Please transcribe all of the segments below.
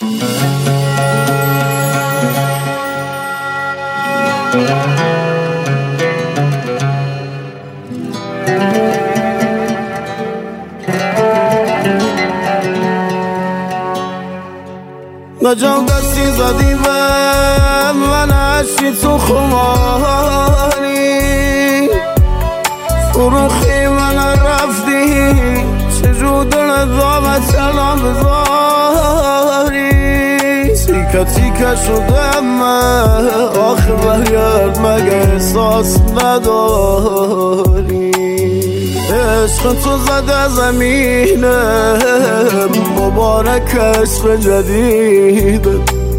نجام دستی زدی به من عشقی تو خماری فروخی من رفتی چجور دلت دامت سلام بذاری تیکه تیکه شدم من آخه برگرد مگه احساس نداری عشق تو زده زمینه مبارک عشق جدید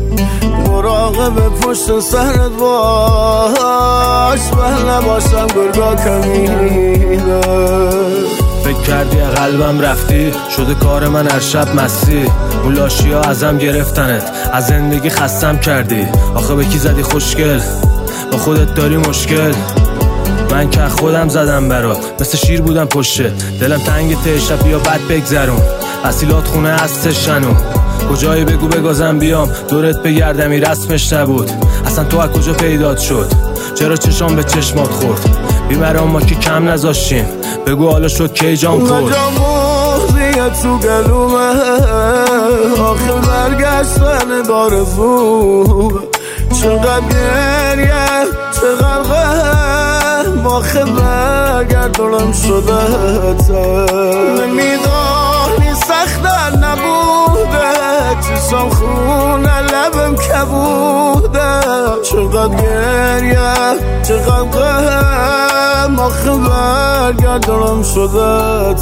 مراقب پشت سرت باش من نباشم گرگا کمینه فکر کردی قلبم رفتی شده کار من هر شب مستی اون لاشی ها ازم گرفتنت از زندگی خستم کردی آخه به کی زدی خوشگل با خودت داری مشکل من که خودم زدم برات مثل شیر بودم پشته دلم تنگ ته شب بیا بد بگذرون اصیلات خونه هستش شنو کجایی بگو بگازم بیام دورت بگردمی رسمش نبود اصلا تو از کجا پیدات شد چرا چشام به چشمات خورد بیمرام ما که کم نذاشتیم بگو حالا شد کی جام خورد اونجا موزیه تو گلومه آخه برگشتن داره زوبه چقدر گریه چقدر غم آخه برگردونم شده نمیدانی سخته نبوده چشم خونه لبم کبوده چقدر گریه چقدر غم آخه برگردونم شده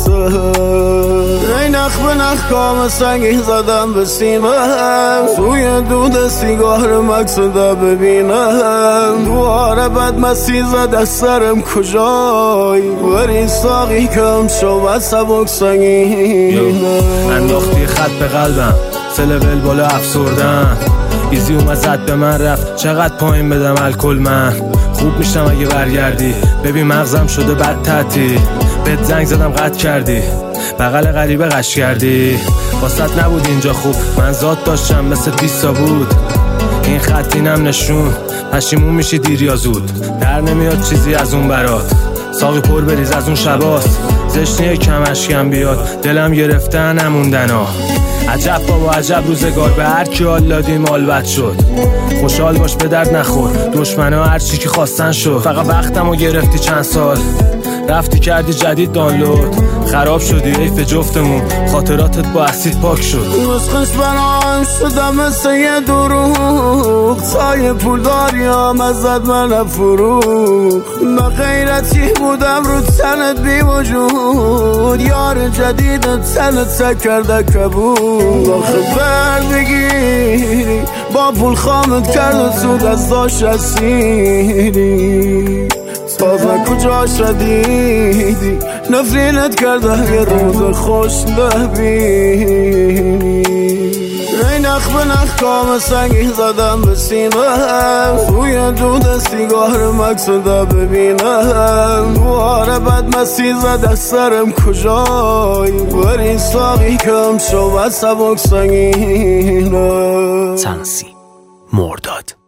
ای نخ به نخ کام سنگی زدم به سیمم توی دود سیگار مقصده ببینم دواره بد مسی زده سرم کجایی بری ساقی کم شو و سبک سنگینم انداختی خط به قلبم سلول بالا افسردن ایزی اومد زد به من رفت چقدر پایین بدم الکل من خوب میشتم اگه برگردی ببین مغزم شده بد تعطیل بهت زنگ زدم قطع کردی بغل غریبه قش کردی واسط نبود اینجا خوب من ذات داشتم مثل 20 بود این خط اینم نشون پشیمون میشی دیر یا زود در نمیاد چیزی از اون برات ساقی پر بریز از اون شباست زشنیه کم اشکم بیاد دلم گرفته نموندن ها عجب بابا عجب روزگار به هر کی حال دادیم حال بد شد خوشحال باش به درد نخور دشمنا هر چی که خواستن شد فقط وقتمو گرفتی چند سال رفتی کردی جدید دانلود خراب شدی حیف جفتمون خاطراتت با اسید پاک شد نسخش بنام شدم مثل یه دروغ سایه پول داریم ازت من فروغ من غیرتی بودم رو تنت بی وجود یار جدیدت تنت کرده کبود آخه بردگیری با پول خامت کرده سود از داشت اسیری تازه کجا شدیدی نفرینت کرده یه روز خوش نبینی ای نخ به نخ کام سنگی زدم به سیمم روی دود سیگار مقصده ببینم دواره بد مسی زده سرم کجایی بری ساقی کم شو و سبک سنگینم سنسی مرداد